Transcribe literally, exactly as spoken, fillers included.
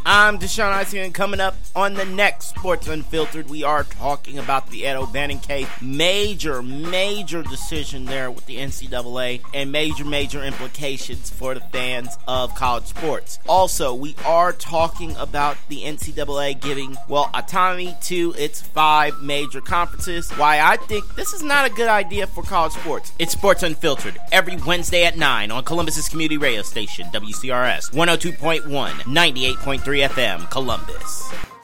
I'm Deshaun Ising, and coming up on the next Sports Unfiltered, we are talking about the Ed O'Bannon case. Major, major decision there with the N C double A and major, major implications for the fans of college sports. Also, we are talking about the N C double A giving, well, autonomy to its five major conferences. Why I think this is not a good idea for college sports. It's Sports Unfiltered every Wednesday at nine on Columbus's community radio station, W C R S one oh two point one, ninety-eight point three F M, Columbus.